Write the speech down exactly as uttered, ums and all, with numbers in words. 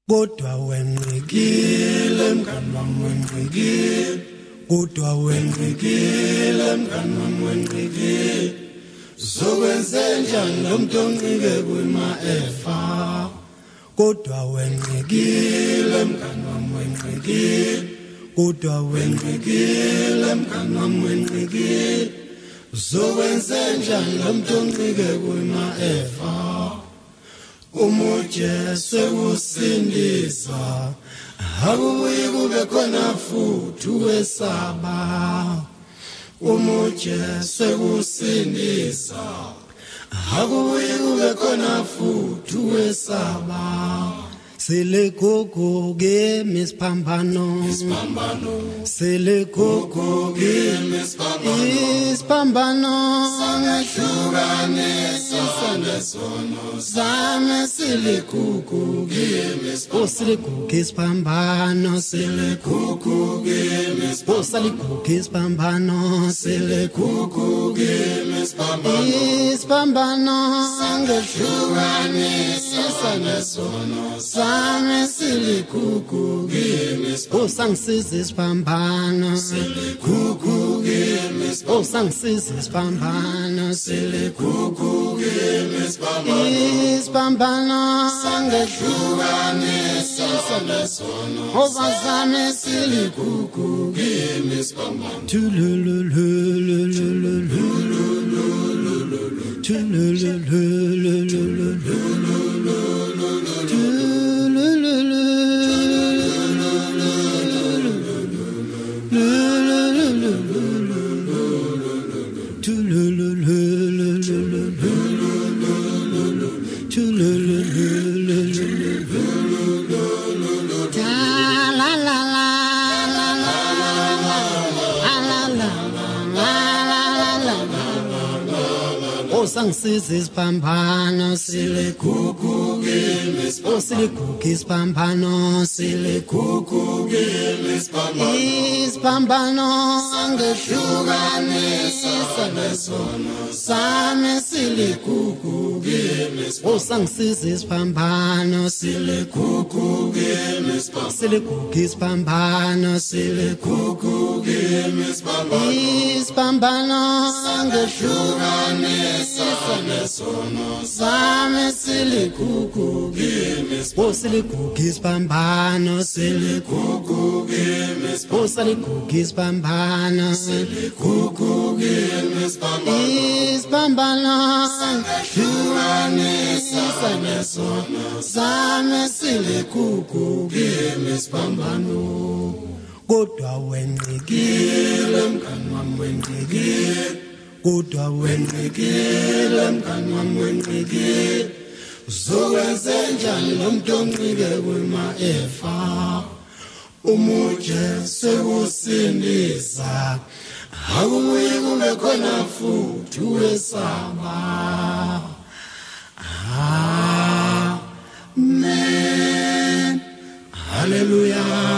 Kodwa wenqikile mngani wami wenqikile, kodwa wenqikile mngani wami wenqikile, zokwenzenjani lo muntu onqike kwima efa. Kodwa wenqikile mngani wami wenqikile, kodwa wenqikile mngani wami wenqikile, zokwenzenjani lo muntu onqike kwima efa. Umuje sekusindisa, akubuyi kube khona futhi wesaba. Umuje sekusindisa, akubuyi kube khona futhi wesaba. Sele gogo ke misphambano, sele gogo ke misphambano, sangehlukanisa nesono zame. Sele gogo ke misphambano, sele gogo ke misphambano, sele gogo ke misphambano, sele gogo ke misphambano, sangehlukanisa nesono zame. Sele gogo ke misphambano, sangisiza isiphambano, sele gogo ke misphambano, sangisiza isiphambano, sele gogo ke misphambano, isiphambano sangehlukanisa nesono ozazame. Sele gogo ke misphambano, sangisiza isiphambano. Sele gogo ke misphambano, sele gogo ke isiphambano, sele gogo ke misphambano, isiphambano sangehlukanisa nesono zame. Sele gogo ke misphambano, sangisiza isiphambano, sele gogo ke misphambano, sele gogo ke isiphambano, sele gogo ke misphambano, isiphambano sangehlukanisa nesono zame. Sele gogo ke misphambano, sele gogo ke isiphambano, sele gogo ke misphambano, sele gogo ke isiphambano, sele gogo ke misphambano, isiphambano sangehlukanisa nesono zame. Sele gogo ke misphambano. Kodwa wenqikile mngani wami wenqikile, kodwa wenqikile mngani wami wenqikile, zokwenzenjani lo muntu onqike kwima efa. Umuje sekusindisa, akubuyi kube khona futhi wesaba. Amen. Hallelujah.